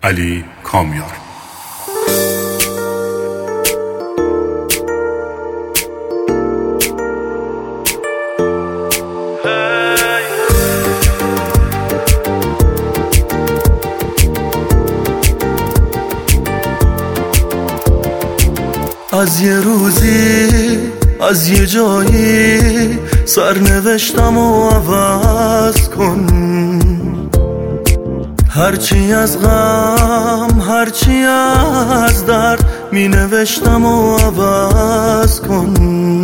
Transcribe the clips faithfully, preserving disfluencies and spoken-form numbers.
علی کامیار. از یه روزی از یه جایی سرنوشتم و عوض کن، هرچی از غم هرچی از درد می نوشتم و عوض کن.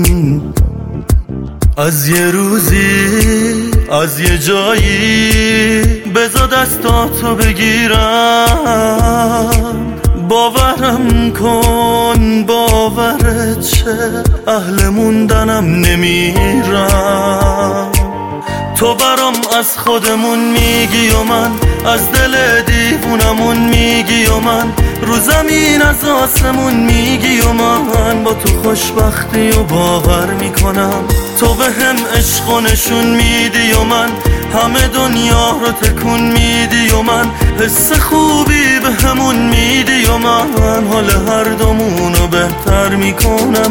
از یه روزی از یه جایی بذار دستاتو بگیرم، باورم کن باورت شه اهل موندنم نمیرم. تو برام از خودمون میگی و من از دل دیوونمون میگی و من رو زمین از آسمون میگی و من با تو خوشبختی و باور میکنم. تو به هم عشق و نشون میدی و من همه دنیا رو تکون میدی و من حس خوبی به همون میدی و من حال هر دومون رو بهتر میکنم.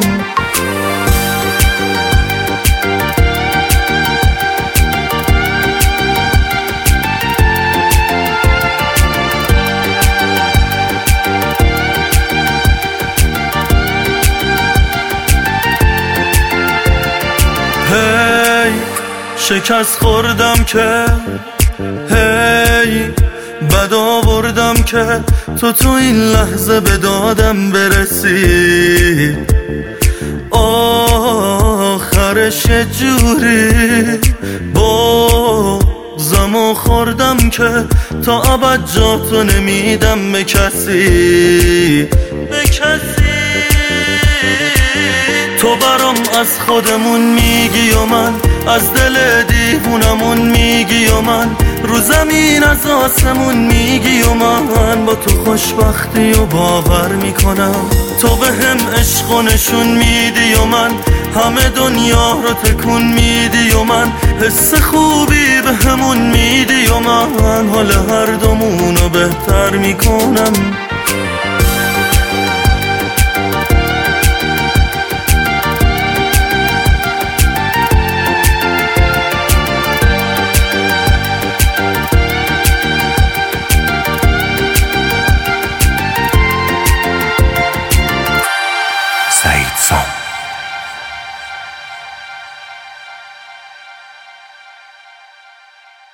هی شکست خوردم که هی بد آوردم که تو تو این لحظه به دادم برسی. آخرش یه جوری بغضمو خوردم که تا ابد جاتو نمیدم به کسی به کسی. تو برام از خودمون میگی و من از دل دیوونمون میگی و من رو زمین از آسمون میگی و من با تو خوشبختی و باور میکنم. تو به هم عشق و نشون میدی و من همه دنیا رو تکون میدی و من حس خوبی به همون میدی و من حال هر دومون رو بهتر میکنم.